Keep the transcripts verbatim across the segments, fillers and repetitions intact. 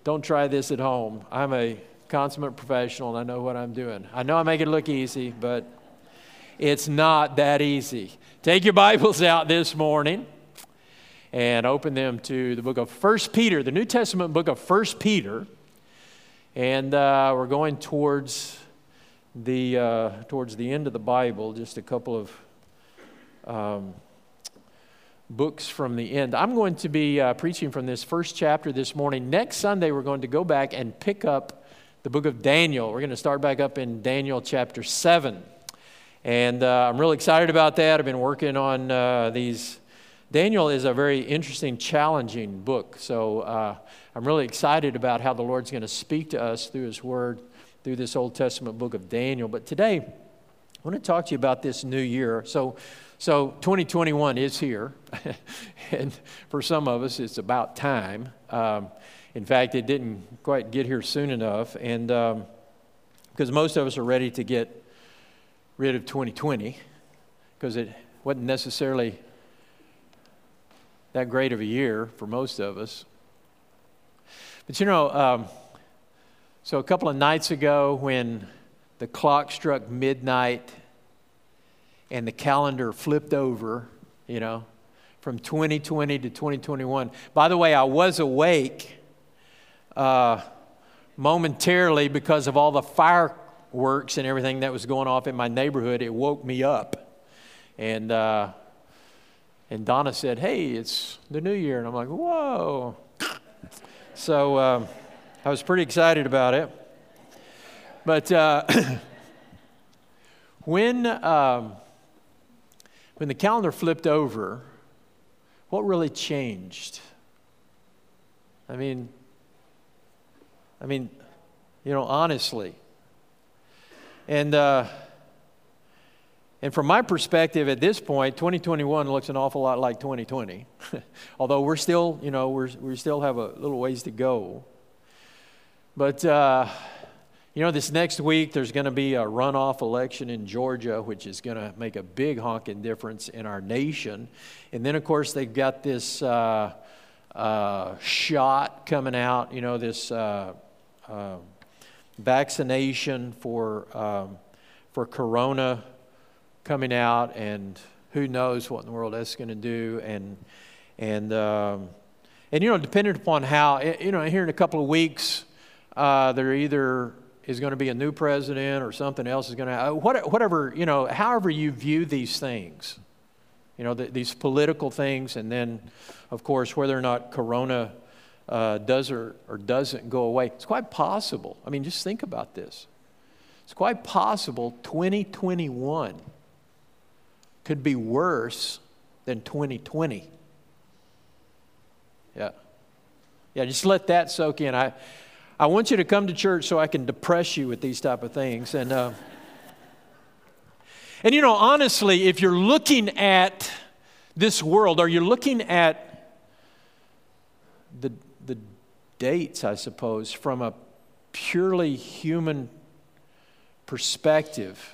don't try this at home. I'm a consummate professional, and I know what I'm doing. I know I make it look easy, but it's not that easy. Take your Bibles out this morning and open them to the book of First Peter, the New Testament book of First Peter. And uh, we're going towards the uh, towards the end of the Bible, just a couple of um, books from the end. I'm going to be uh, preaching from this first chapter this morning. Next Sunday, we're going to go back and pick up the book of Daniel. We're going to start back up in Daniel chapter seven. And uh, I'm really excited about that. I've been working on uh, these. Daniel is a very interesting, challenging book. So uh, I'm really excited about how the Lord's going to speak to us through His Word, through this Old Testament book of Daniel. But today, I want to talk to you about this new year. So, so twenty twenty-one is here. And for some of us, it's about time. Um, in fact, it didn't quite get here soon enough. And um, because most of us are ready to get rid of twenty twenty, because it wasn't necessarily that great of a year for most of us. But you know, um, so a couple of nights ago when the clock struck midnight and the calendar flipped over, you know, from twenty twenty to twenty twenty-one. By the way, I was awake uh, momentarily because of all the fireworks and everything that was going off in my neighborhood. It woke me up. And uh, and Donna said, "Hey, it's the new year." And I'm like, "Whoa." So um, I was pretty excited about it. But uh, when um, when the calendar flipped over, what really changed? I mean, I mean, you know, honestly. And uh, and from my perspective at this point, twenty twenty-one looks an awful lot like twenty twenty. Although we're still, you know, we're, we still have a little ways to go. But, uh, you know, this next week there's going to be a runoff election in Georgia, which is going to make a big honking difference in our nation. And then, of course, they've got this uh, uh, shot coming out, you know, this uh, uh, vaccination for um, for corona coming out, and who knows what in the world that's going to do. And and um, and you know, depending upon how, you know, here in a couple of weeks, uh, there either is going to be a new president or something else is going to, what, whatever, you know, however you view these things, you know, the, these political things, and then, of course, whether or not corona uh, does or, or doesn't go away. It's quite possible. I mean, just think about this. It's quite possible twenty twenty-one could be worse than twenty twenty. Yeah. Yeah, just let that soak in. I I want you to come to church so I can depress you with these type of things. And, uh, and you know, honestly, if you're looking at this world, or you're looking at the, the dates, I suppose, from a purely human perspective,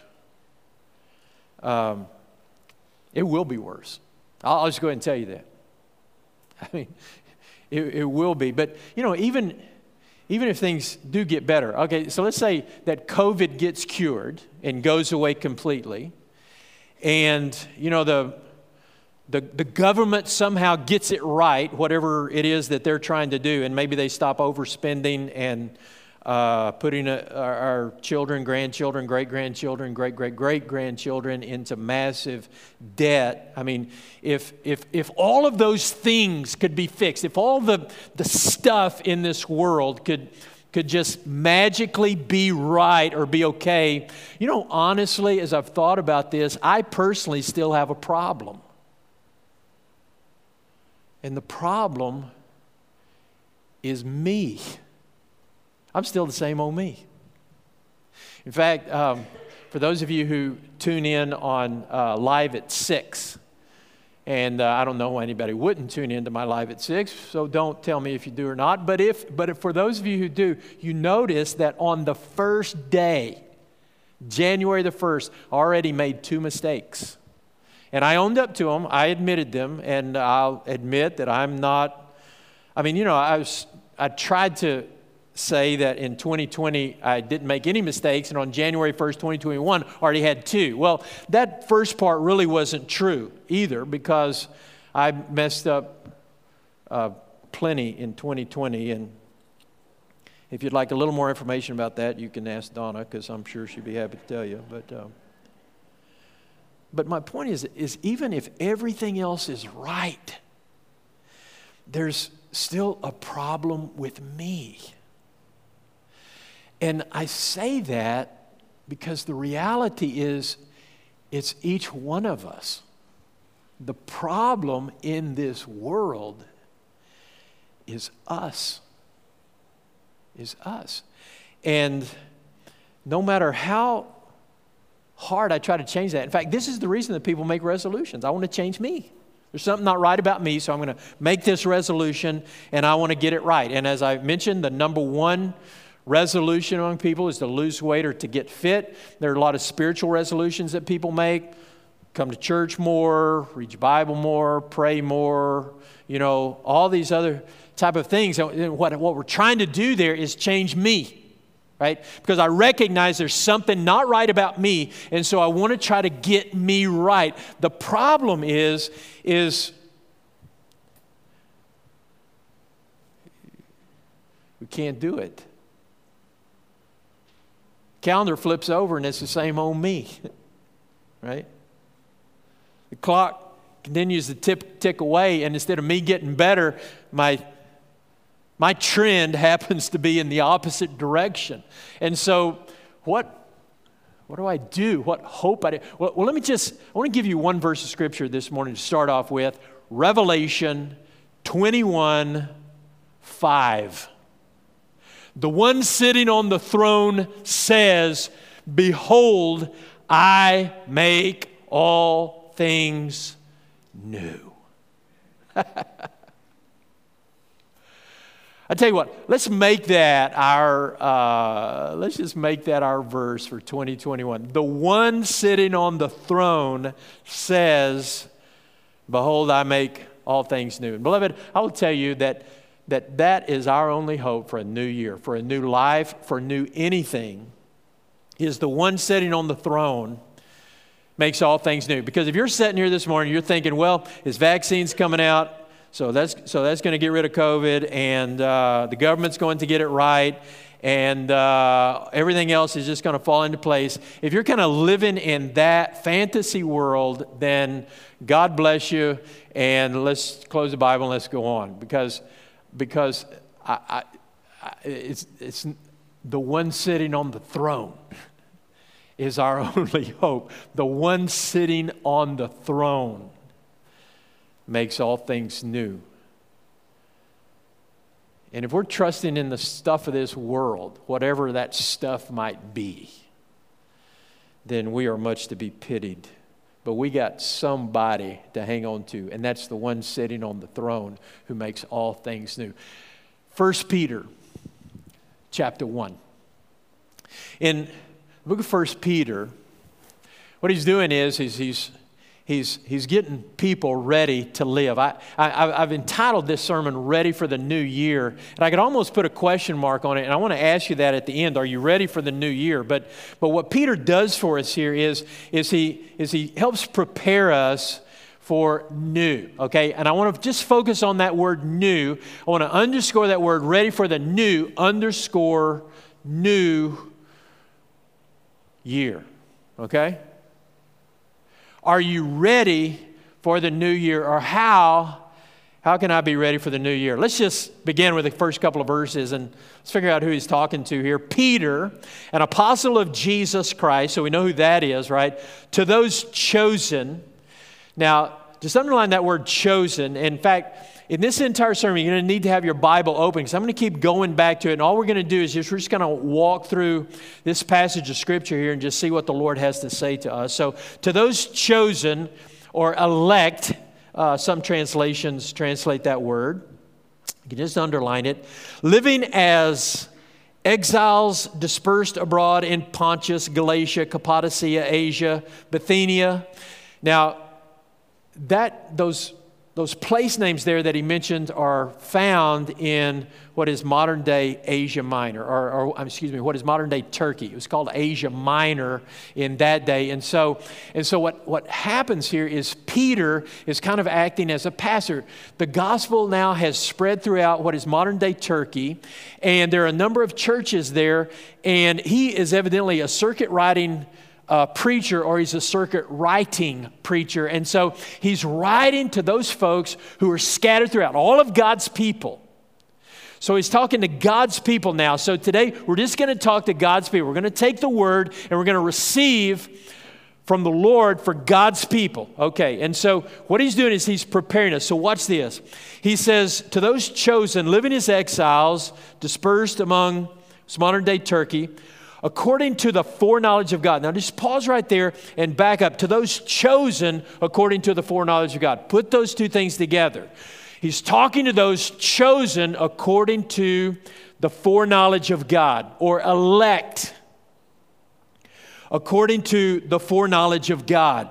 um, it will be worse. I'll, I'll just go ahead and tell you that. I mean, it, it will be. But, you know, even, even if things do get better. Okay, so let's say that COVID gets cured and goes away completely. And, you know, the, the, the government somehow gets it right, whatever it is that they're trying to do. And maybe they stop overspending and Uh, putting a, our, our children, grandchildren, great-grandchildren, great-great-great-grandchildren into massive debt. I mean, if if if all of those things could be fixed, if all the, the stuff in this world could could just magically be right or be okay, you know, honestly, as I've thought about this, I personally still have a problem. And the problem is me. I'm still the same old me. In fact, um, for those of you who tune in on uh, Live at six, and uh, I don't know why anybody wouldn't tune into my Live at six, so don't tell me if you do or not. But if, but if for those of you who do, you notice that on the first day, January the first, I already made two mistakes. And I owned up to them. I admitted them, and I'll admit that I'm not, I mean, you know, I was, I tried to say that in twenty twenty I didn't make any mistakes, and on January first, twenty twenty-one, I already had two. Well, that first part really wasn't true either, because I messed up uh, plenty in twenty twenty, and if you'd like a little more information about that, you can ask Donna, because I'm sure she'd be happy to tell you. But um, but my point is, is even if everything else is right, there's still a problem with me. And I say that because the reality is, it's each one of us. The problem in this world is us. Is us. And no matter how hard I try to change that, in fact, this is the reason that people make resolutions. I want to change me. There's something not right about me, so I'm going to make this resolution, and I want to get it right. And as I mentioned, the number one resolution among people is to lose weight or to get fit. There are a lot of spiritual resolutions that people make. Come to church more, read your Bible more, pray more, you know, all these other type of things. And what, what we're trying to do there is change me, right? Because I recognize there's something not right about me, and so I want to try to get me right. The problem is, is we can't do it. Calendar flips over and it's the same old me, right? The clock continues to tip, tick away, and instead of me getting better, my my trend happens to be in the opposite direction. And so, what what do I do? What hope I do? Well, well, let me just, I want to give you one verse of Scripture this morning to start off with. Revelation twenty-one five. The one sitting on the throne says, "Behold, I make all things new." I tell you what, let's make that our, uh, let's just make that our verse for twenty twenty-one. The one sitting on the throne says, "Behold, I make all things new." And beloved, I will tell you that that that is our only hope for a new year, for a new life, for new anything, is the one sitting on the throne makes all things new. Because if you're sitting here this morning, you're thinking, well, his vaccine's coming out, so that's so that's going to get rid of COVID, and uh, the government's going to get it right, and uh, everything else is just going to fall into place. If you're kind of living in that fantasy world, then God bless you, and let's close the Bible and let's go on. Because because I, I, I, it's it's the one sitting on the throne is our only hope. The one sitting on the throne makes all things new. And if we're trusting in the stuff of this world, whatever that stuff might be, then we are much to be pitied. But we got somebody to hang on to, and that's the one sitting on the throne who makes all things new. First Peter chapter one. In the book of First Peter, what he's doing is he's he's he's he's getting people ready to live. I, I I've entitled this sermon "Ready for the New Year," and I could almost put a question mark on it. And I want to ask you that at the end: are you ready for the new year? But but what Peter does for us here is is he is he helps prepare us for new. Okay, and I want to just focus on that word "new." I want to underscore that word "ready for the new." Underscore new year. Okay? Are you ready for the new year? Or how, how can I be ready for the new year? Let's just begin with the first couple of verses and let's figure out who he's talking to here. Peter, an apostle of Jesus Christ, so we know who that is, right? To those chosen. Now, just underline that word chosen. In fact, in this entire sermon, you're going to need to have your Bible open because I'm going to keep going back to it. And all we're going to do is just, we're just going to walk through this passage of Scripture here and just see what the Lord has to say to us. So, to those chosen or elect, uh, some translations translate that word. You can just underline it. Living as exiles dispersed abroad in Pontus, Galatia, Cappadocia, Asia, Bithynia. Now, that those... Those those place names there that he mentioned are found in what is modern-day Asia Minor, or, or excuse me, what is modern-day Turkey. It was called Asia Minor in that day. And so, and so what, what happens here is Peter is kind of acting as a pastor. The gospel now has spread throughout what is modern-day Turkey, and there are a number of churches there, and he is evidently a circuit-riding Uh, preacher, or he's a circuit writing preacher. And so he's writing to those folks who are scattered throughout, all of God's people. So he's talking to God's people now. So today we're just going to talk to God's people. We're going to take the word and we're going to receive from the Lord for God's people. Okay, and so what he's doing is he's preparing us. So watch this. He says, to those chosen, living as exiles, dispersed among modern day Turkey, according to the foreknowledge of God. Now just pause right there and back up. To those chosen according to the foreknowledge of God. Put those two things together. He's talking to those chosen according to the foreknowledge of God, or elect according to the foreknowledge of God.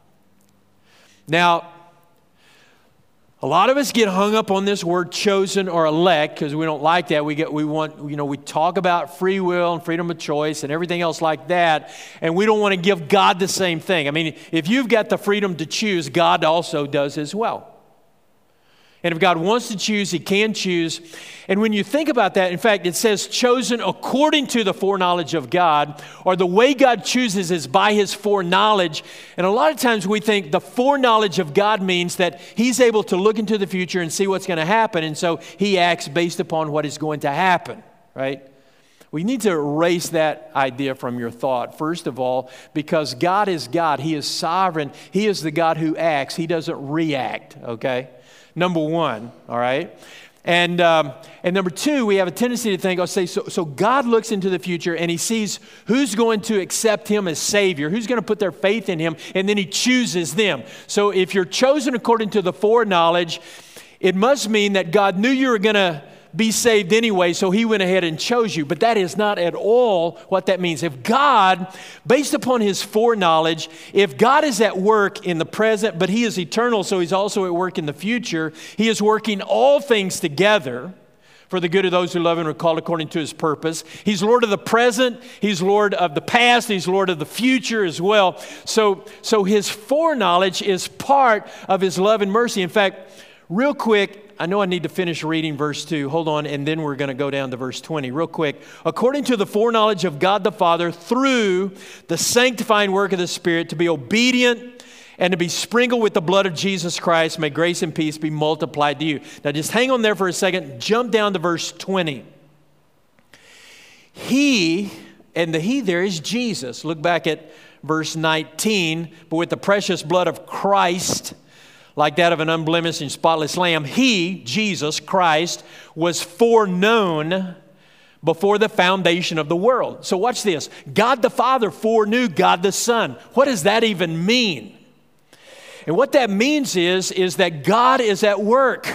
Now, a lot of us get hung up on this word chosen or elect because we don't like that. We get, we want, you know, we talk about free will and freedom of choice and everything else like that, and we don't want to give God the same thing. I mean, if you've got the freedom to choose, God also does as well. And if God wants to choose, He can choose. And when you think about that, in fact, it says chosen according to the foreknowledge of God, or the way God chooses is by His foreknowledge. And a lot of times we think the foreknowledge of God means that He's able to look into the future and see what's going to happen. And so He acts based upon what is going to happen, right? We need to erase that idea from your thought, first of all, because God is God. He is sovereign. He is the God who acts. He doesn't react, okay? Number one, all right? And um, and number two, we have a tendency to think, I'll say, so, so God looks into the future and He sees who's going to accept Him as Savior, who's going to put their faith in Him, and then He chooses them. So if you're chosen according to the foreknowledge, it must mean that God knew you were going to be saved anyway, so He went ahead and chose you. But that is not at all what that means. If God, based upon His foreknowledge, if God is at work in the present, but He is eternal, so He's also at work in the future, He is working all things together for the good of those who love Him and are called according to His purpose. He's Lord of the present, He's Lord of the past, He's Lord of the future as well. So, so His foreknowledge is part of His love and mercy. In fact, real quick, I know I need to finish reading verse two. Hold on, and then we're going to go down to verse twenty. Real quick. According to the foreknowledge of God the Father, through the sanctifying work of the Spirit, to be obedient and to be sprinkled with the blood of Jesus Christ, may grace and peace be multiplied to you. Now just hang on there for a second. Jump down to verse twenty. He, and the He there is Jesus. Look back at verse nineteen. But with the precious blood of Christ, like that of an unblemished and spotless lamb, He, Jesus Christ, was foreknown before the foundation of the world. So watch this. God the Father foreknew God the Son. What does that even mean? And what that means is, is that God is at work.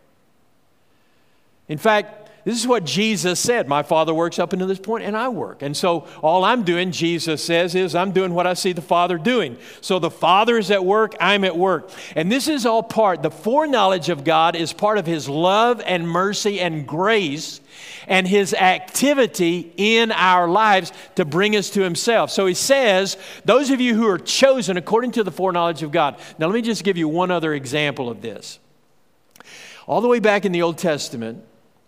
In fact, this is what Jesus said. My Father works up until this point, and I work. And so all I'm doing, Jesus says, is I'm doing what I see the Father doing. So the Father is at work, I'm at work. And this is all part, the foreknowledge of God is part of His love and mercy and grace and His activity in our lives to bring us to Himself. So He says, those of you who are chosen according to the foreknowledge of God. Now let me just give you one other example of this. All the way back in the Old Testament,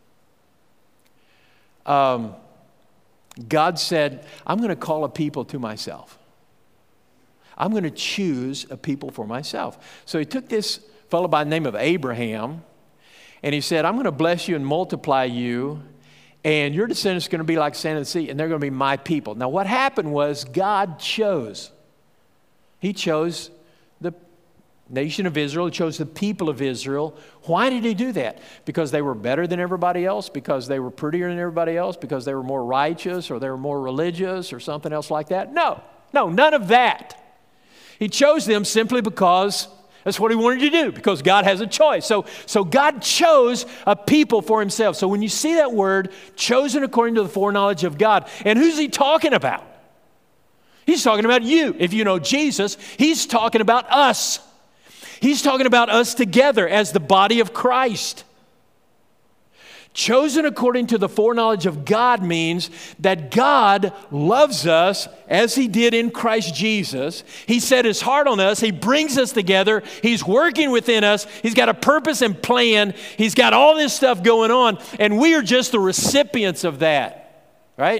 Um, God said, I'm going to call a people to myself. I'm going to choose a people for myself. So He took this fellow by the name of Abraham, and He said, I'm going to bless you and multiply you, and your descendants are going to be like sand of the sea, and they're going to be my people. Now what happened was God chose. He chose the nation of Israel. He chose the people of Israel. Why did He do that? Because they were better than everybody else? Because they were prettier than everybody else? Because they were more righteous, or they were more religious, or something else like that? No, no, none of that. He chose them simply because that's what He wanted to do, because God has a choice. So, so God chose a people for Himself. So when you see that word, chosen according to the foreknowledge of God, and who's He talking about? He's talking about you. If you know Jesus, He's talking about us. He's talking about us together as the body of Christ. Chosen according to the foreknowledge of God means that God loves us as He did in Christ Jesus. He set His heart on us. He brings us together. He's working within us. He's got a purpose and plan. He's got all this stuff going on, and we are just the recipients of that, right?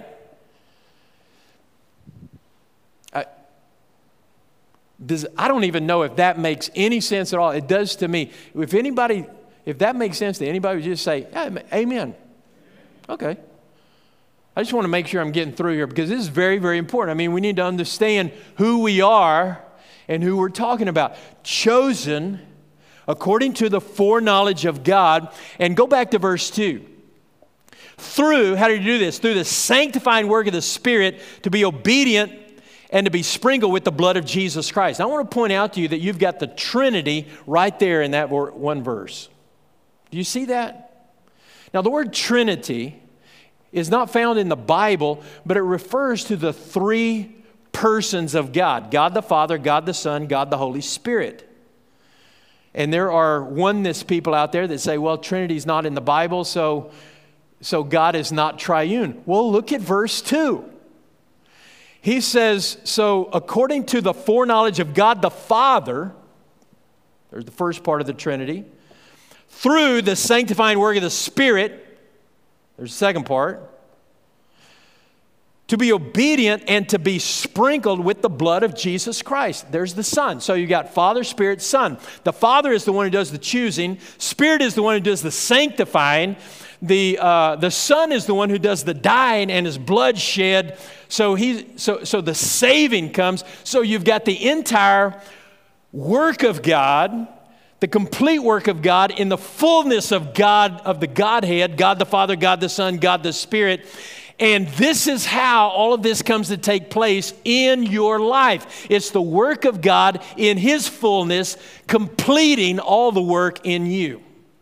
I, does, I don't even know if that makes any sense at all. It does to me. If anybody... If that makes sense to anybody, would just say, yeah, amen. Okay. I just want to make sure I'm getting through here because this is very, very important. I mean, we need to understand who we are and who we're talking about. Chosen according to the foreknowledge of God. And go back to verse two. Through, how did He do this? Through the sanctifying work of the Spirit to be obedient and to be sprinkled with the blood of Jesus Christ. Now, I want to point out to you that you've got the Trinity right there in that one verse. Do you see that? Now, the word Trinity is not found in the Bible, but it refers to the three persons of God. God the Father, God the Son, God the Holy Spirit. And there are oneness people out there that say, well, Trinity is not in the Bible, so, so God is not triune. Well, look at verse two. He says, so according to the foreknowledge of God the Father, there's the first part of the Trinity, through the sanctifying work of the Spirit, there's the second part, to be obedient and to be sprinkled with the blood of Jesus Christ. There's the Son. So you got Father, Spirit, Son. The Father is the one who does the choosing. Spirit is the one who does the sanctifying. The, uh, the Son is the one who does the dying and His blood shed. So, he, so, so the saving comes. So you've got the entire work of God, the complete work of God in the fullness of God, of the Godhead, God the Father, God the Son, God the Spirit. And this is how all of this comes to take place in your life. It's the work of God in His fullness, completing all the work in you.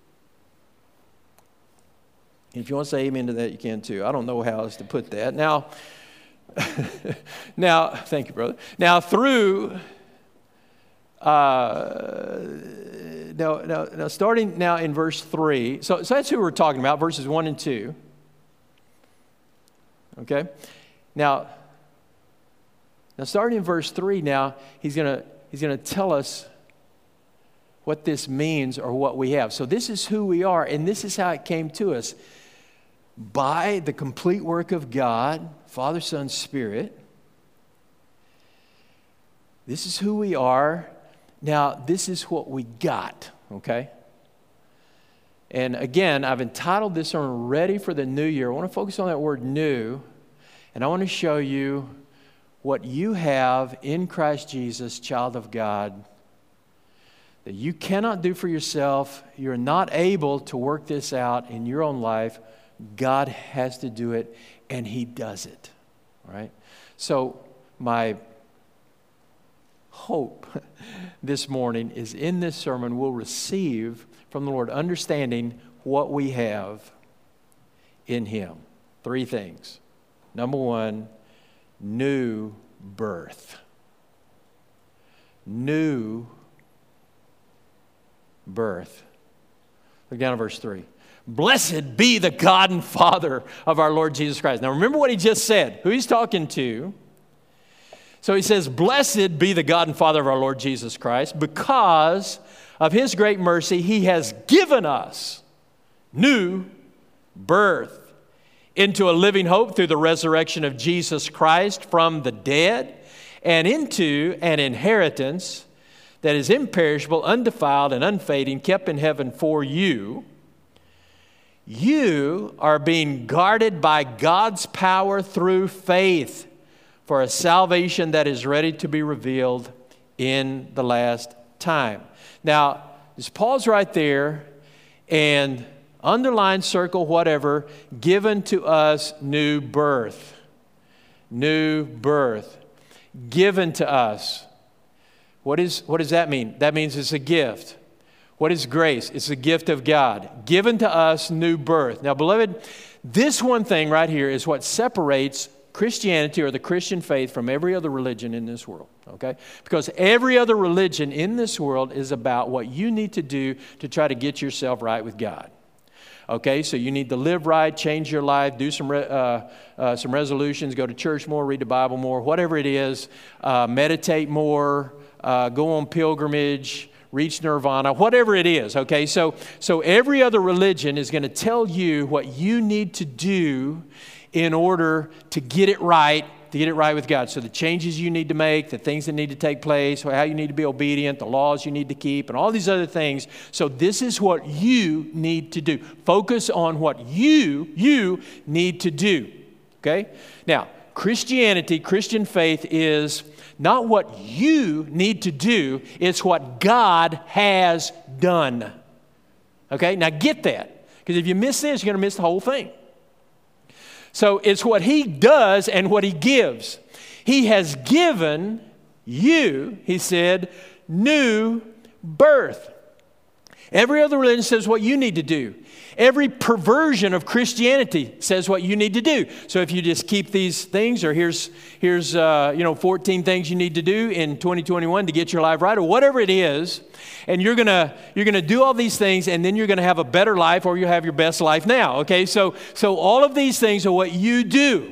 If you want to say amen to that, you can too. I don't know how else to put that. Now, now, thank you, brother. Now, through... Uh, now, now, now, starting now in verse three, so, so that's who we're talking about, verses one and two. Okay? Now, now starting in verse three now, he's going to he's gonna tell us what this means or what we have. So this is who we are, and this is how it came to us. By the complete work of God, Father, Son, Spirit. This is who we are. Now, this is what we got, okay? And again, I've entitled this sermon, Ready for the New Year. I want to focus on that word new, and I want to show you what you have in Christ Jesus, child of God, that you cannot do for yourself. You're not able to work this out in your own life. God has to do it, and He does it, right? So my hope this morning is in this sermon we'll receive from the Lord understanding what we have in Him. Three things. Number one, new birth. New birth. Look down at verse three. Blessed be the God and Father of our Lord Jesus Christ. Now remember what He just said, who He's talking to. So He says, blessed be the God and Father of our Lord Jesus Christ, because of His great mercy, He has given us new birth into a living hope through the resurrection of Jesus Christ from the dead, and into an inheritance that is imperishable, undefiled, and unfading, kept in heaven for you. You are being guarded by God's power through faith for a salvation that is ready to be revealed in the last time. Now, just pause right there and underline, circle, whatever, given to us new birth. New birth. Given to us. What is, what does that mean? That means it's a gift. What is grace? It's a gift of God. Given to us new birth. Now, beloved, this one thing right here is what separates Christianity or the Christian faith from every other religion in this world. Okay? Because every other religion in this world is about what you need to do to try to get yourself right with God. Okay, so you need to live right, change your life, do some, re- uh, uh, some resolutions, go to church more, read the Bible more, whatever it is, uh, meditate more, uh, go on pilgrimage, reach nirvana, whatever it is, okay? So, so every other religion is going to tell you what you need to do in order to get it right, to get it right with God. So the changes you need to make, the things that need to take place, how you need to be obedient, the laws you need to keep, and all these other things. So this is what you need to do. Focus on what you, you need to do, okay? Now, Christianity, Christian faith is not what you need to do, it's what God has done. Okay, now get that. Because if you miss this, you're going to miss the whole thing. So it's what He does and what He gives. He has given you, He said, new birth. Every other religion says what you need to do. Every perversion of Christianity says what you need to do. So if you just keep these things, or here's, here's uh, you know, fourteen things you need to do in twenty twenty-one to get your life right, or whatever it is, and you're gonna you're gonna do all these things, and then you're gonna have a better life, or you have your best life now. Okay, so so all of these things are what you do.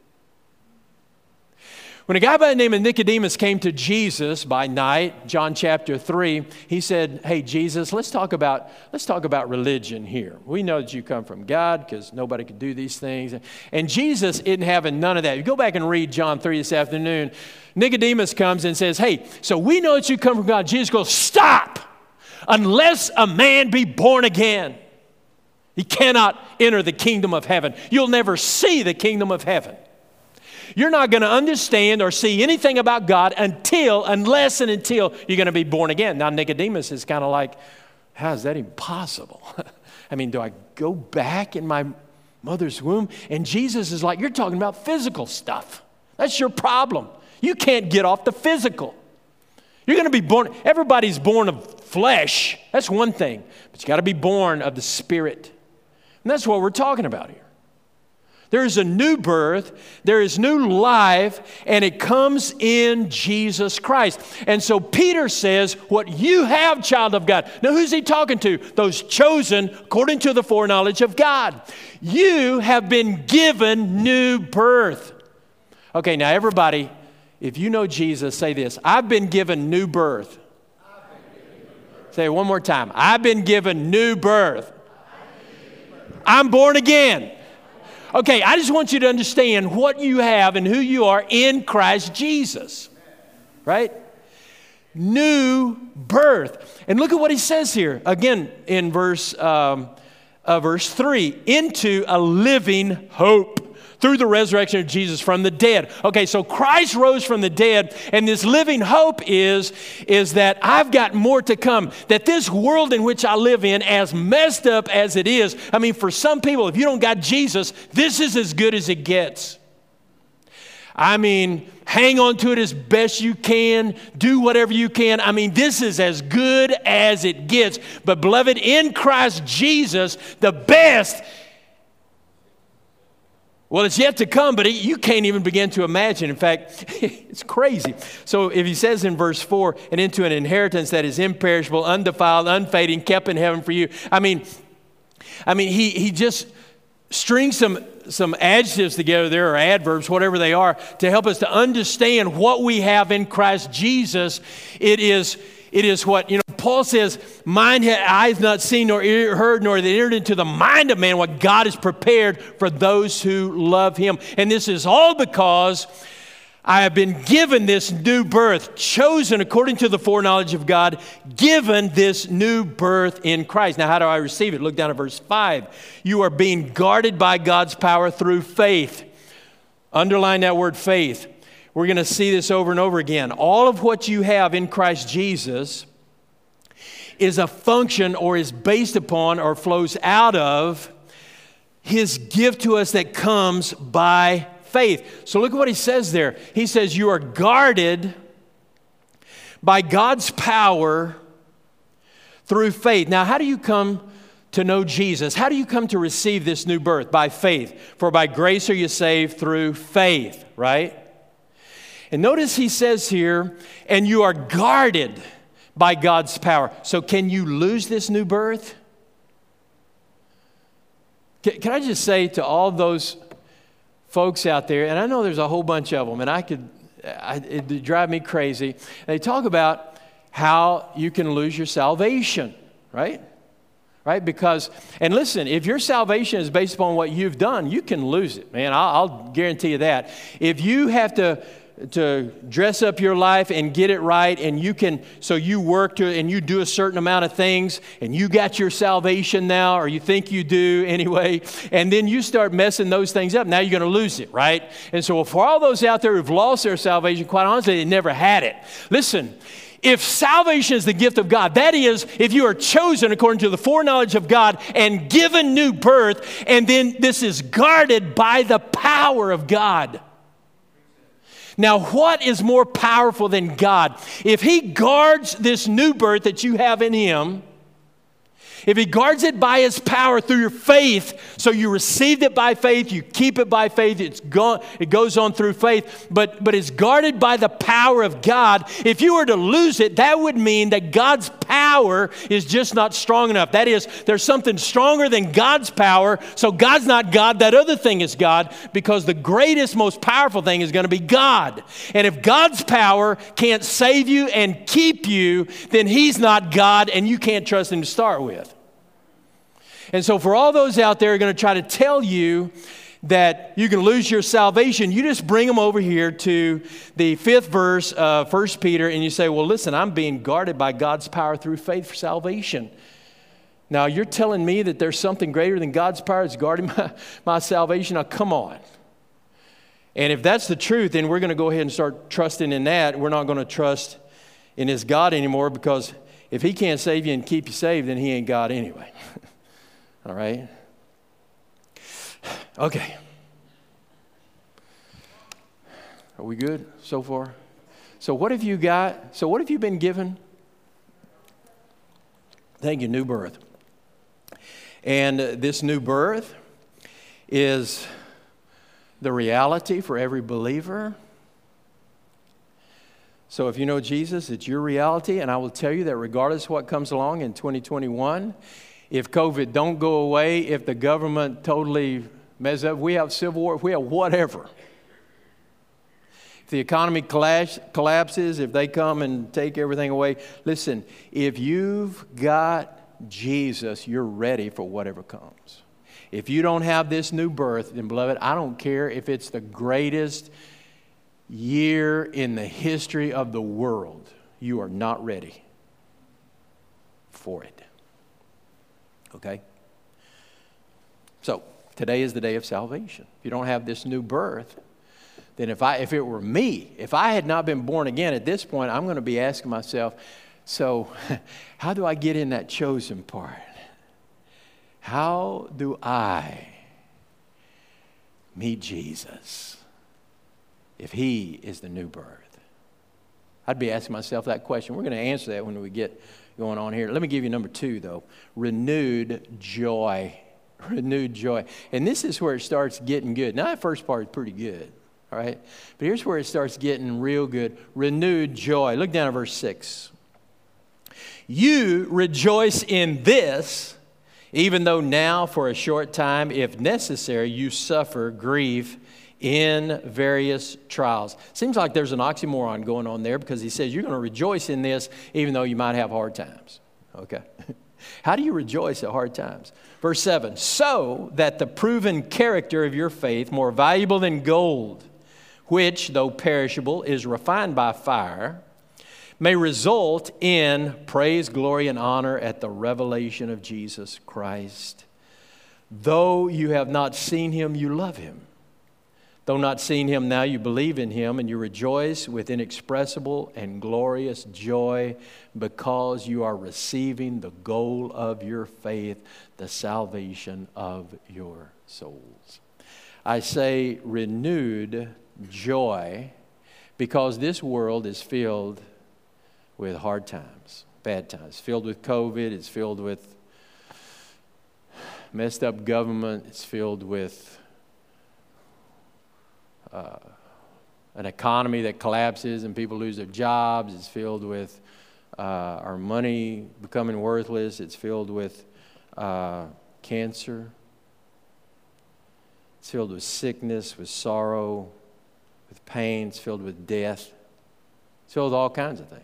When a guy by the name of Nicodemus came to Jesus by night, John chapter three, he said, hey, Jesus, let's talk about, let's talk about religion here. We know that you come from God because nobody could do these things. And Jesus isn't having none of that. You go back and read John three this afternoon. Nicodemus comes and says, hey, so we know that you come from God. Jesus goes, stop! Unless a man be born again, he cannot enter the kingdom of heaven. You'll never see the kingdom of heaven. You're not going to understand or see anything about God until, unless and until you're going to be born again. Now, Nicodemus is kind of like, how is that impossible? I mean, do I go back in my mother's womb? And Jesus is like, you're talking about physical stuff. That's your problem. You can't get off the physical. You're going to be born. Everybody's born of flesh. That's one thing. But you got to be born of the Spirit. And that's what we're talking about here. There is a new birth, there is new life, and it comes in Jesus Christ. And so Peter says, what you have, child of God. Now, who's he talking to? Those chosen according to the foreknowledge of God. You have been given new birth. Okay, now everybody, if you know Jesus, say this. I've been given new birth. Say it one more time. I've been given new birth. I'm born again. Okay, I just want you to understand what you have and who you are in Christ Jesus, right? New birth. And look at what he says here, again in verse, um, uh, verse three, into a living hope through the resurrection of Jesus from the dead. Okay, so Christ rose from the dead, and this living hope is, is that I've got more to come. That this world in which I live in, as messed up as it is, I mean, for some people, if you don't got Jesus, this is as good as it gets. I mean, hang on to it as best you can. Do whatever you can. I mean, this is as good as it gets. But beloved, in Christ Jesus, the best, well, it's yet to come, but it, you can't even begin to imagine. In fact, it's crazy. So if he says in verse four, and into an inheritance that is imperishable, undefiled, unfading, kept in heaven for you. I mean, I mean, he he just strings some, some adjectives together there, or adverbs, whatever they are, to help us to understand what we have in Christ Jesus. It is It is what, you know, Paul says, mind had eyes not seen nor ear heard, nor that entered into the mind of man what God has prepared for those who love him. And this is all because I have been given this new birth, chosen according to the foreknowledge of God, given this new birth in Christ. Now, how do I receive it? Look down at verse five. You are being guarded by God's power through faith. Underline that word faith. We're going to see this over and over again. All of what you have in Christ Jesus is a function or is based upon or flows out of his gift to us that comes by faith. So look at what he says there. He says you are guarded by God's power through faith. Now, how do you come to know Jesus? How do you come to receive this new birth? By faith. For by grace are you saved through faith, right? And notice he says here, and you are guarded by God's power. So can you lose this new birth? Can, can I just say to all those folks out there, and I know there's a whole bunch of them, and I could, I, it'd drive me crazy. They talk about how you can lose your salvation, right? Right? Because, and listen, if your salvation is based upon what you've done, you can lose it, man. I'll, I'll guarantee you that. If you have to to dress up your life and get it right, and you can, so you work to, and you do a certain amount of things, and you got your salvation now, or you think you do anyway, and then you start messing those things up, now you're going to lose it, right? And so for all those out there who've lost their salvation, quite honestly, they never had it. Listen, if salvation is the gift of God, that is, if you are chosen according to the foreknowledge of God and given new birth, and then this is guarded by the power of God. Now, what is more powerful than God? If He guards this new birth that you have in Him, if He guards it by His power through your faith, so you received it by faith, you keep it by faith, it's gone, it goes on through faith, but, but it's guarded by the power of God. If you were to lose it, that would mean that God's power is just not strong enough. That is, there's something stronger than God's power, so God's not God, that other thing is God, because the greatest, most powerful thing is going to be God. And if God's power can't save you and keep you, then He's not God, and you can't trust Him to start with. And so for all those out there who are going to try to tell you that you can lose your salvation, you just bring them over here to the fifth verse of First Peter, and you say, well, listen, I'm being guarded by God's power through faith for salvation. Now, you're telling me that there's something greater than God's power that's guarding my, my salvation? Now, come on. And if that's the truth, then we're going to go ahead and start trusting in that. We're not going to trust in His God anymore, because if He can't save you and keep you saved, then He ain't God anyway. All right? Okay. Are we good so far? So what have you got? So what have you been given? Thank you, new birth. And uh, this new birth is the reality for every believer. So if you know Jesus, it's your reality. And I will tell you that regardless of what comes along in twenty twenty-one, if COVID don't go away, if the government totally messes up, we have civil war, if we have whatever. If the economy collapse, collapses, if they come and take everything away, listen, if you've got Jesus, you're ready for whatever comes. If you don't have this new birth, then beloved, I don't care if it's the greatest year in the history of the world, you are not ready for it. Okay? So, today is the day of salvation. If you don't have this new birth, then if I if it were me, if I had not been born again at this point, I'm going to be asking myself, so how do I get in that chosen part? How do I meet Jesus if He is the new birth? I'd be asking myself that question. We're going to answer that when we get going on here. Let me give you number two, though. Renewed joy. Renewed joy. And this is where it starts getting good. Now, that first part is pretty good, all right? But here's where it starts getting real good. Renewed joy. Look down at verse six. You rejoice in this, even though now for a short time, if necessary, you suffer grief in various trials. Seems like there's an oxymoron going on there, because he says you're going to rejoice in this even though you might have hard times. Okay. How do you rejoice at hard times? Verse seven, so that the proven character of your faith, more valuable than gold, which, though perishable, is refined by fire, may result in praise, glory, and honor at the revelation of Jesus Christ. Though you have not seen Him, you love Him. Though not seeing Him now, you believe in Him, and you rejoice with inexpressible and glorious joy, because you are receiving the goal of your faith, the salvation of your souls. I say renewed joy, because this world is filled with hard times, bad times. It's filled with COVID. It's filled with messed up government. It's filled with Uh, an economy that collapses and people lose their jobs. It's filled with uh, our money becoming worthless. It's filled with uh, cancer. It's filled with sickness, with sorrow, with pain. It's filled with death. It's filled with all kinds of things.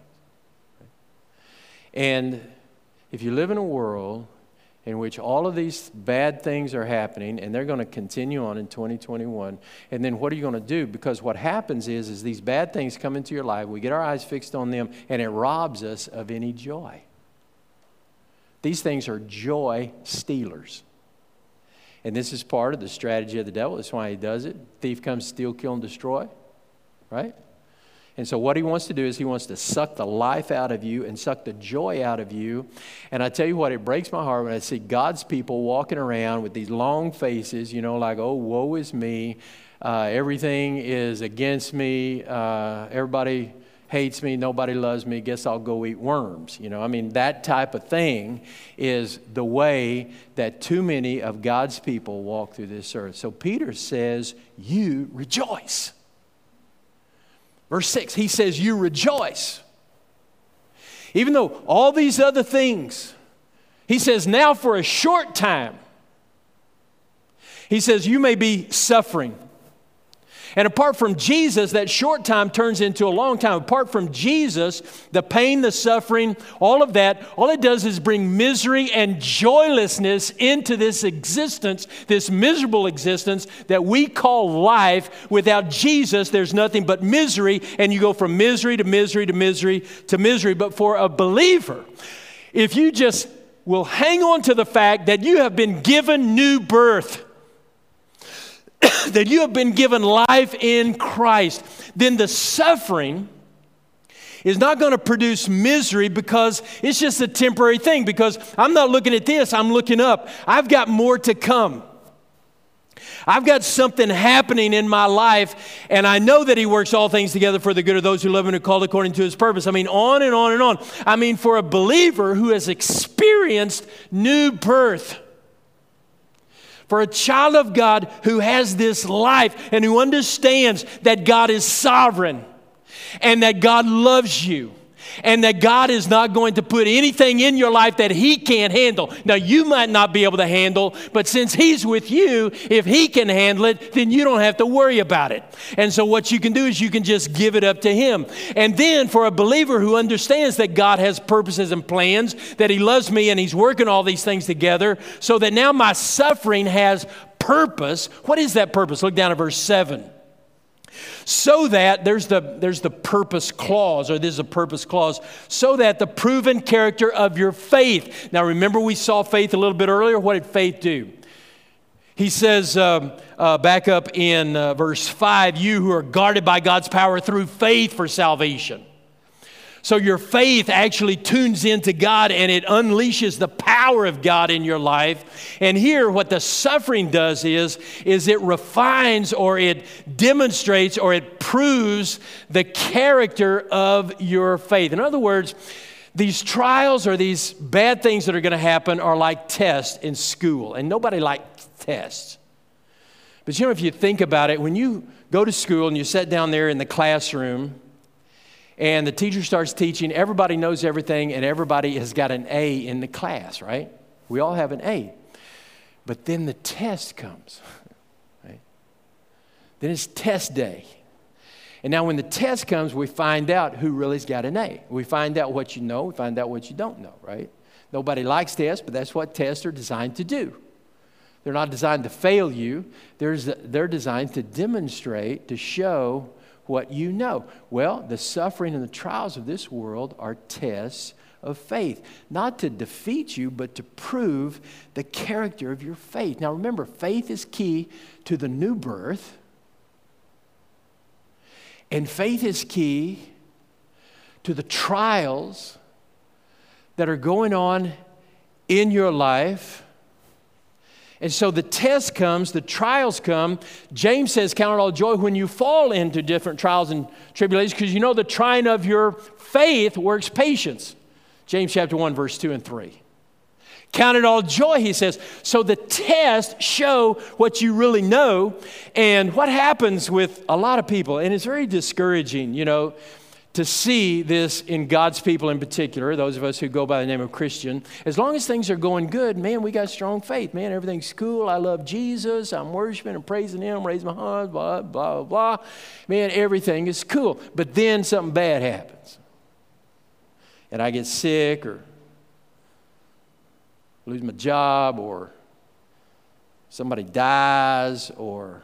And if you live in a world in which all of these bad things are happening, and they're going to continue on in twenty twenty-one, and then what are you going to do? Because what happens is, is these bad things come into your life, we get our eyes fixed on them, and it robs us of any joy. These things are joy stealers. And this is part of the strategy of the devil. That's why he does it. Thief comes to steal, kill, and destroy, right? And so what he wants to do is he wants to suck the life out of you and suck the joy out of you. And I tell you what, it breaks my heart when I see God's people walking around with these long faces, you know, like, oh, woe is me. Uh, everything is against me. Uh, everybody hates me. Nobody loves me. Guess I'll go eat worms. You know, I mean, that type of thing is the way that too many of God's people walk through this earth. So Peter says, you rejoice. Verse six, he says, you rejoice. Even though all these other things, he says, now for a short time, he says, you may be suffering. And apart from Jesus, that short time turns into a long time. Apart from Jesus, the pain, the suffering, all of that, all it does is bring misery and joylessness into this existence, this miserable existence that we call life. Without Jesus, there's nothing but misery, and you go from misery to misery to misery to misery. But for a believer, if you just will hang on to the fact that you have been given new birth, that you have been given life in Christ, then the suffering is not going to produce misery, because it's just a temporary thing. Because I'm not looking at this, I'm looking up. I've got more to come. I've got something happening in my life, and I know that He works all things together for the good of those who love Him and are called according to His purpose. I mean, on and on and on. I mean, for a believer who has experienced new birth, for a child of God who has this life and who understands that God is sovereign and that God loves you and that God is not going to put anything in your life that He can't handle. Now, you might not be able to handle, but since He's with you, if He can handle it, then you don't have to worry about it. And so what you can do is you can just give it up to Him. And then for a believer who understands that God has purposes and plans, that He loves me and He's working all these things together, so that now my suffering has purpose. What is that purpose? Look down at verse seven. So that, there's the, there's the purpose clause, or this is a purpose clause, so that the proven character of your faith. Now remember, we saw faith a little bit earlier. What did faith do? He says, um, uh, back up in uh, verse five, you who are guarded by God's power through faith for salvation. So your faith actually tunes into God, and it unleashes the power of God in your life. And here what the suffering does is, is it refines, or it demonstrates, or it proves the character of your faith. In other words, these trials or these bad things that are going to happen are like tests in school. And nobody likes tests. But you know, if you think about it, when you go to school and you sit down there in the classroom, and the teacher starts teaching, everybody knows everything, and everybody has got an A in the class, right? We all have an A. But then the test comes, right? Then it's test day. And now when the test comes, we find out who really's got an A. We find out what you know, we find out what you don't know, right? Nobody likes tests, but that's what tests are designed to do. They're not designed to fail you. They're, they're designed to demonstrate, to show what you know. Well, the suffering and the trials of this world are tests of faith. Not to defeat you, but to prove the character of your faith. Now remember, faith is key to the new birth. And faith is key to the trials that are going on in your life. And so the test comes, the trials come. James says, count it all joy when you fall into different trials and tribulations, because you know the trying of your faith works patience. James chapter one, verse two and three. Count it all joy, he says. So the tests show what you really know. And what happens with a lot of people, and it's very discouraging, you know, to see this in God's people in particular, those of us who go by the name of Christian. As long as things are going good, man, we got strong faith. Man, everything's cool. I love Jesus. I'm worshiping and praising him, raising my hands, blah, blah, blah. Man, everything is cool. But then something bad happens. And I get sick or lose my job, or somebody dies, or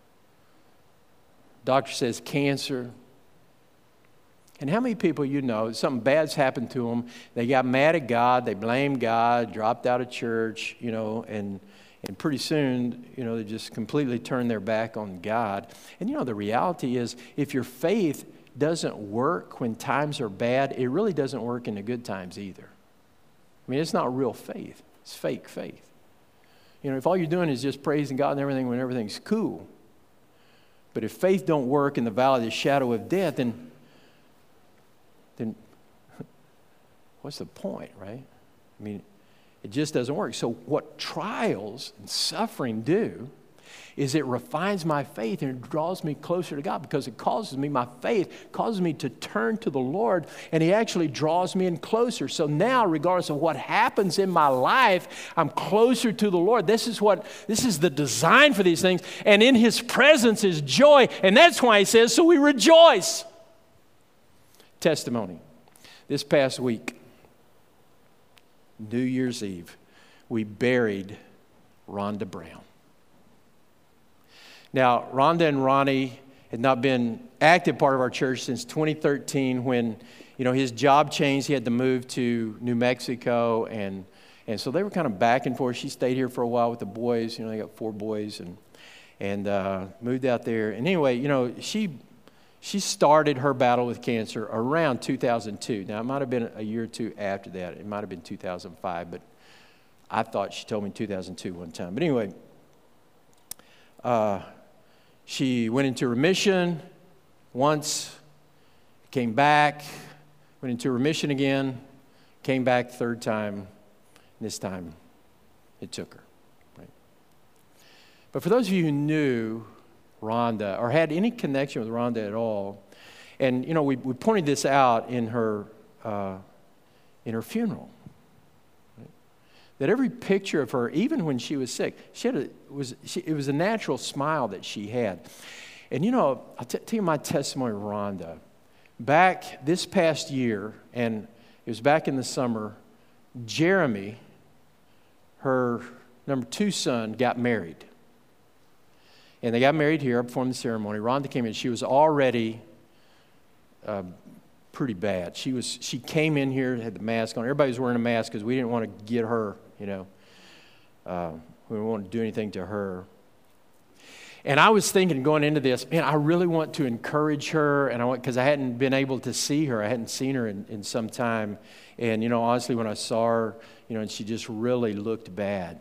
doctor says cancer. And how many people you know, something bad's happened to them, they got mad at God, they blamed God, dropped out of church, you know, and and pretty soon, you know, they just completely turn their back on God. And you know, the reality is, if your faith doesn't work when times are bad, it really doesn't work in the good times either. I mean, it's not real faith. It's fake faith. You know, if all you're doing is just praising God and everything when everything's cool, but if faith don't work in the valley of the shadow of death, then, then what's the point, right? I mean, it just doesn't work. So what trials and suffering do is it refines my faith and it draws me closer to God, because it causes me, my faith causes me to turn to the Lord, and he actually draws me in closer. So now, regardless of what happens in my life, I'm closer to the Lord. This is what, this is the design for these things. And in his presence is joy. And that's why he says, so we rejoice. Testimony. This past week, New Year's Eve, we buried Rhonda Brown. Now, Rhonda and Ronnie had not been active part of our church since twenty thirteen, when, you know, his job changed. He had to move to New Mexico, and and so they were kind of back and forth. She stayed here for a while with the boys. You know, they got four boys, and and uh, moved out there. And anyway, you know, she she started her battle with cancer around two thousand two. Now, it might have been a year or two after that. It might have been two thousand five, but I thought she told me two thousand two one time. But anyway, uh, she went into remission once, came back, went into remission again, came back third time, and this time it took her. Right? But for those of you who knew Rhonda or had any connection with Rhonda at all, and you know, we, we pointed this out in her uh, in her funeral, right? That every picture of her, even when she was sick, she had a, was she, it was a natural smile that she had. And you know, I'll t- tell you my testimony of Rhonda. Back this past year, and it was back in the summer, Jeremy, her number two son, got married. And they got married here. I performed the ceremony. Rhonda came in. She was already uh, pretty bad. She was. She came in here, had the mask on. Everybody was wearing a mask because we didn't want to get her, you know. Uh, we didn't want to do anything to her. And I was thinking going into this, man, I really want to encourage her, and I want, because I hadn't been able to see her. I hadn't seen her in, in some time. And, you know, honestly, when I saw her, you know, and she just really looked bad.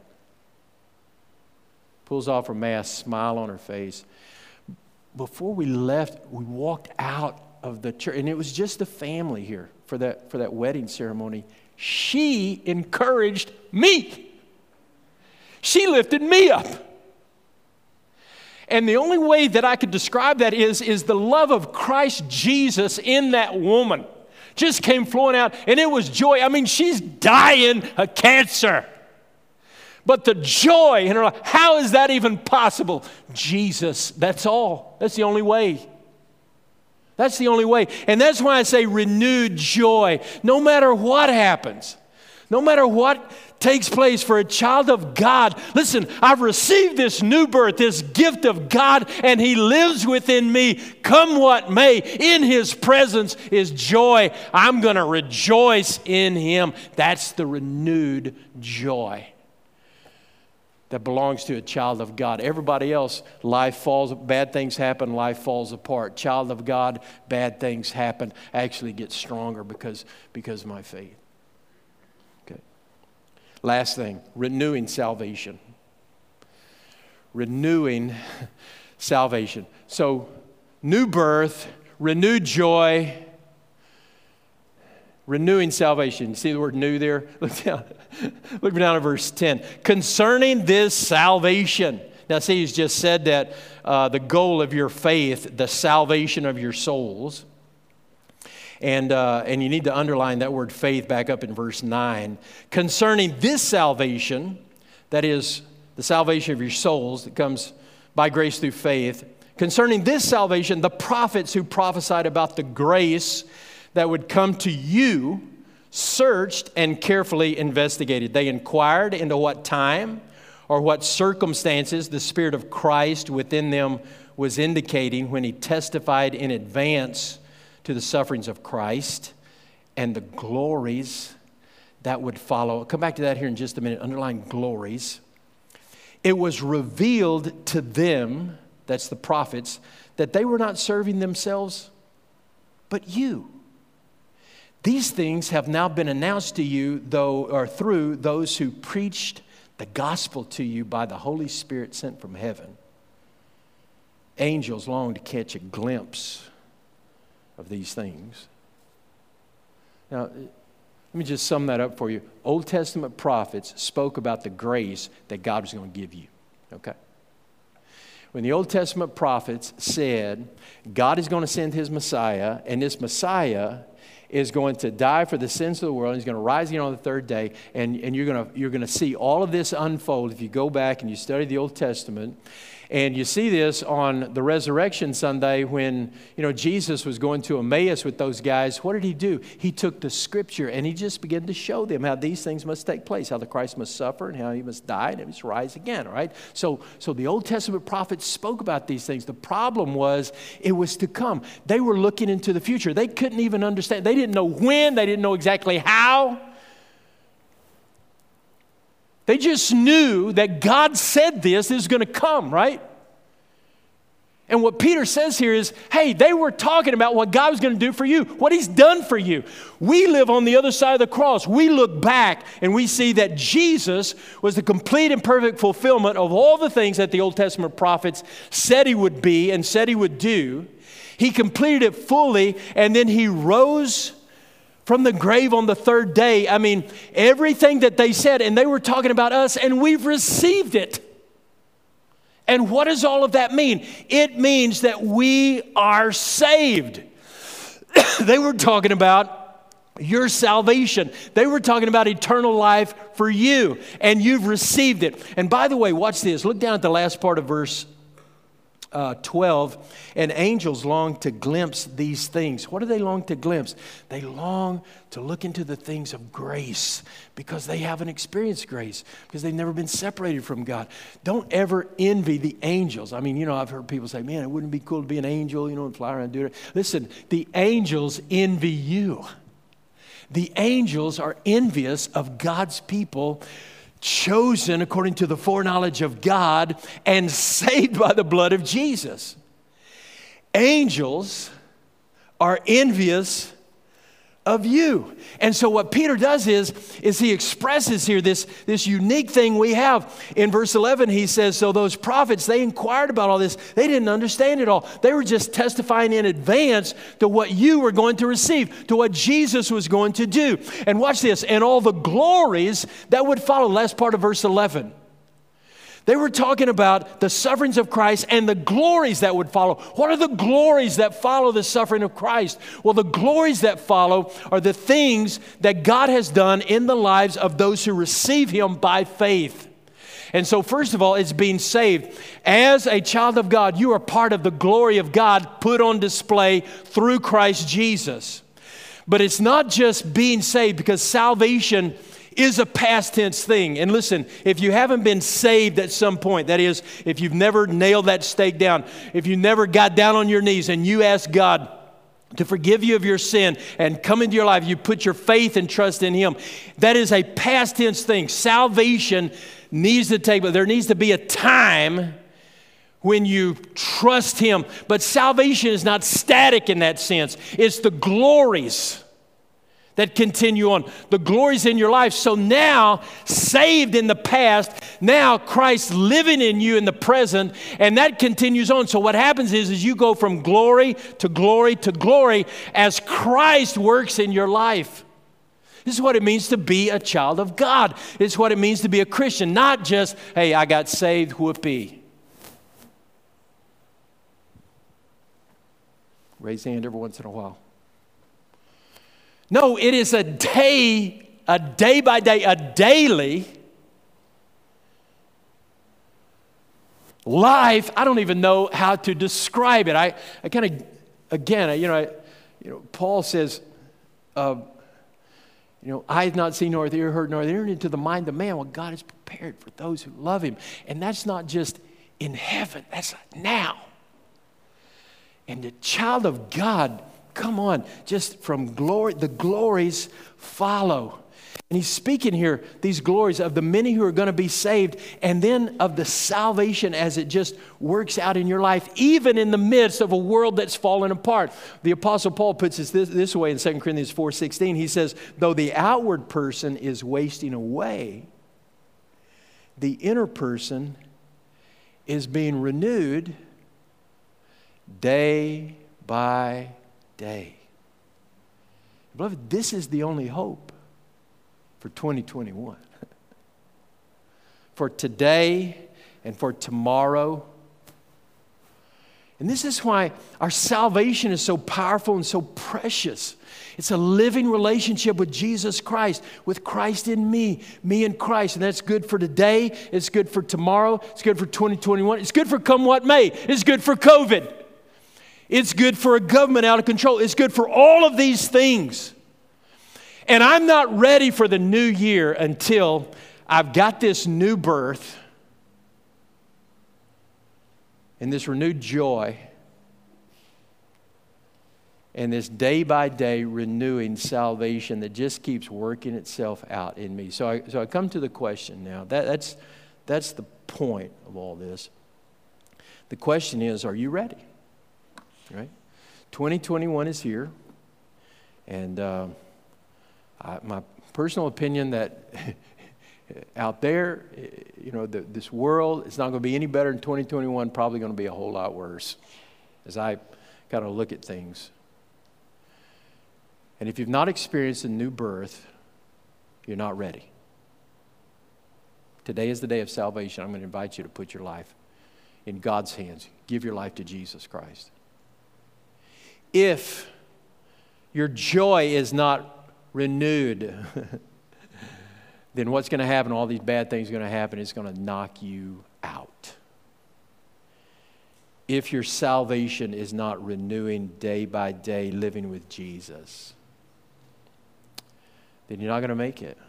Pulls off her mask, smile on her face. Before we left, we walked out of the church, and it was just the family here for that, for that wedding ceremony. She encouraged me. She lifted me up. And the only way that I could describe that is, is the love of Christ Jesus in that woman just came flowing out, and it was joy. I mean, she's dying of cancer. But the joy in her life, how is that even possible? Jesus, that's all. That's the only way. That's the only way. And that's why I say renewed joy. No matter what happens, no matter what takes place for a child of God. Listen, I've received this new birth, this gift of God, and he lives within me. Come what may, in his presence is joy. I'm going to rejoice in him. That's the renewed joy that belongs to a child of God. Everybody else, life falls, bad things happen, life falls apart. Child of God, bad things happen. I actually get stronger because, because of my faith. Okay. Last thing, renewing salvation. Renewing salvation. So, new birth, renewed joy. Renewing salvation. You see the word new there? Look down. Look down at verse ten. Concerning this salvation. Now see, he's just said that uh, the goal of your faith, the salvation of your souls. And, uh, and you need to underline that word faith back up in verse nine. Concerning this salvation, that is the salvation of your souls that comes by grace through faith. Concerning this salvation, the prophets who prophesied about the grace that would come to you searched and carefully investigated. They inquired into what time or what circumstances the Spirit of Christ within them was indicating when he testified in advance to the sufferings of Christ and the glories that would follow. I'll come back to that here in just a minute. Underline glories. It was revealed to them, that's the prophets, that they were not serving themselves, but you. These things have now been announced to you, though, or through those who preached the gospel to you by the Holy Spirit sent from heaven. Angels long to catch a glimpse of these things. Now, let me just sum that up for you. Old Testament prophets spoke about the grace that God was going to give you. Okay? When the Old Testament prophets said, God is going to send his Messiah, and this Messiah is going to die for the sins of the world. He's going to rise again on the third day, and, and you're going to, you're going to see all of this unfold if you go back and you study the Old Testament. And you see this on the Resurrection Sunday when, you know, Jesus was going to Emmaus with those guys. What did he do? He took the Scripture and he just began to show them how these things must take place, how the Christ must suffer and how he must die and he must rise again, right? So, so the Old Testament prophets spoke about these things. The problem was it was to come. They were looking into the future. They couldn't even understand. They didn't know when. They didn't know exactly how. They just knew that God said this, this is going to come, right? And what Peter says here is, hey, they were talking about what God was going to do for you, what he's done for you. We live on the other side of the cross. We look back and we see that Jesus was the complete and perfect fulfillment of all the things that the Old Testament prophets said he would be and said he would do. He completed it fully, and then he rose from the grave on the third day. I mean, everything that they said, and they were talking about us, and we've received it. And what does all of that mean? It means that we are saved. They were talking about your salvation. They were talking about eternal life for you, and you've received it. And by the way, watch this. Look down at the last part of verse Uh, twelve, and angels long to glimpse these things. What do they long to glimpse? They long to look into the things of grace because they haven't experienced grace, because they've never been separated from God. Don't ever envy the angels. I mean, you know, I've heard people say, man, it wouldn't be cool to be an angel, you know, and fly around and do it. Listen, the angels envy you. The angels are envious of God's people, chosen according to the foreknowledge of God and saved by the blood of Jesus. Angels are envious of you. And so what Peter does is, is he expresses here this, this unique thing we have. In verse eleven, he says, so those prophets, they inquired about all this. They didn't understand it all. They were just testifying in advance to what you were going to receive, to what Jesus was going to do. And watch this, and all the glories that would follow. Last part of verse eleven. They were talking about the sufferings of Christ and the glories that would follow. What are the glories that follow the suffering of Christ? Well, the glories that follow are the things that God has done in the lives of those who receive him by faith. And so first of all, it's being saved. As a child of God, you are part of the glory of God put on display through Christ Jesus. But it's not just being saved, because salvation is a past tense thing. And listen, if you haven't been saved at some point, that is, if you've never nailed that stake down, if you never got down on your knees and you asked God to forgive you of your sin and come into your life, you put your faith and trust in him, that is a past tense thing. Salvation needs to take, but there needs to be a time when you trust him. But salvation is not static in that sense. It's the glories that continue on, the glories in your life. So now, saved in the past, now Christ living in you in the present, and that continues on. So what happens is, is you go from glory to glory to glory as Christ works in your life. This is what it means to be a child of God. It's what it means to be a Christian, not just, hey, I got saved, whoopee. Raise the hand every once in a while. No, it is a day, a day by day, a daily life. I don't even know how to describe it. I, I kind of, again, you know, I, you know, Paul says, uh, you know, eye has not seen nor the ear heard nor entered into the mind of man what God has prepared for those who love Him. And that's not just in heaven. That's now. And the child of God, come on, just from glory, the glories follow. And he's speaking here, these glories of the many who are going to be saved, and then of the salvation as it just works out in your life, even in the midst of a world that's fallen apart. The Apostle Paul puts it this, this way in Second Corinthians four sixteen. He says, though the outward person is wasting away, the inner person is being renewed day by day. Beloved, this is the only hope for twenty twenty-one. For today and for tomorrow. And this is why our salvation is so powerful and so precious. It's a living relationship with Jesus Christ, with Christ in me, me in Christ. And that's good for today. It's good for tomorrow. It's good for twenty twenty-one. It's good for come what may. It's good for COVID. It's good for a government out of control. It's good for all of these things. And I'm not ready for the new year until I've got this new birth and this renewed joy and this day by day renewing salvation that just keeps working itself out in me. So I, so I come to the question now. That, that's, that's the point of all this. The question is, are you ready? Right? twenty twenty-one is here. And uh, I, my personal opinion that out there, you know, the, this world is not going to be any better in twenty twenty-one, probably going to be a whole lot worse as I kind of look at things. And if you've not experienced a new birth, you're not ready. Today is the day of salvation. I'm going to invite you to put your life in God's hands. Give your life to Jesus Christ. If your joy is not renewed, then what's going to happen? All these bad things are going to happen. It's going to knock you out. If your salvation is not renewing day by day, living with Jesus, then you're not going to make it.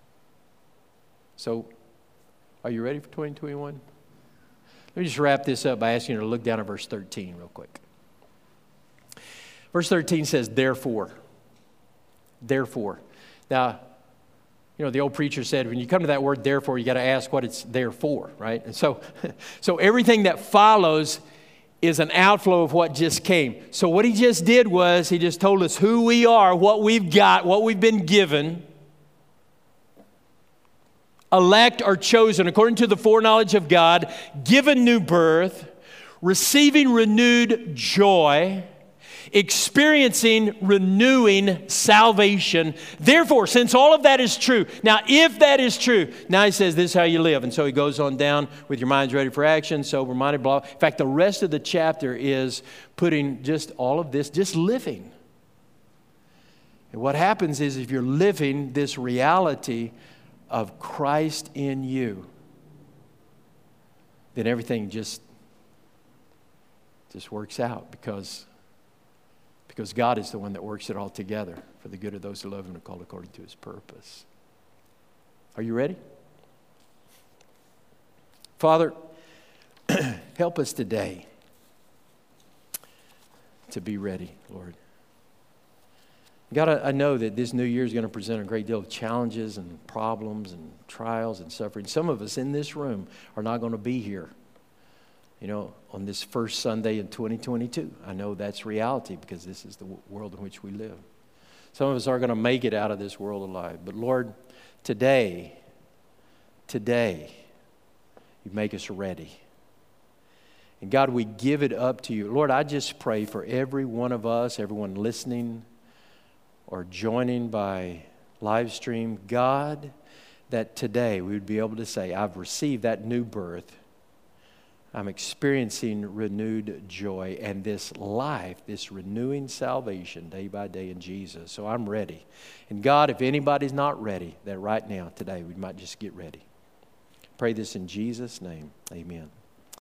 So, are you ready for twenty twenty-one? Let me just wrap this up by asking you to look down at verse thirteen real quick. Verse thirteen says, therefore. Therefore. Now, you know, the old preacher said, when you come to that word therefore, you got to ask what it's there for, right? And so, so everything that follows is an outflow of what just came. So what he just did was he just told us who we are, what we've got, what we've been given. Elect or chosen according to the foreknowledge of God, given new birth, receiving renewed joy, experiencing renewing salvation. Therefore, since all of that is true, now if that is true, now he says this is how you live. And so he goes on down with your minds ready for action, sober-minded, blah. In fact, the rest of the chapter is putting just all of this, just living. And what happens is if you're living this reality of Christ in you, then everything just, just works out because Because God is the one that works it all together for the good of those who love Him and are called according to His purpose. Are you ready? Father, help us today to be ready, Lord. God, I know that this new year is going to present a great deal of challenges and problems and trials and suffering. Some of us in this room are not going to be here, you know, on this first Sunday in twenty twenty-two. I know that's reality because this is the world in which we live. Some of us are going to make it out of this world alive. But Lord, today, today, you make us ready. And God, we give it up to you. Lord, I just pray for every one of us, everyone listening or joining by live stream, God, that today we would be able to say, I've received that new birth. I'm experiencing renewed joy and this life, this renewing salvation day by day in Jesus. So I'm ready. And God, if anybody's not ready, that right now, today, we might just get ready. Pray this in Jesus' name. Amen.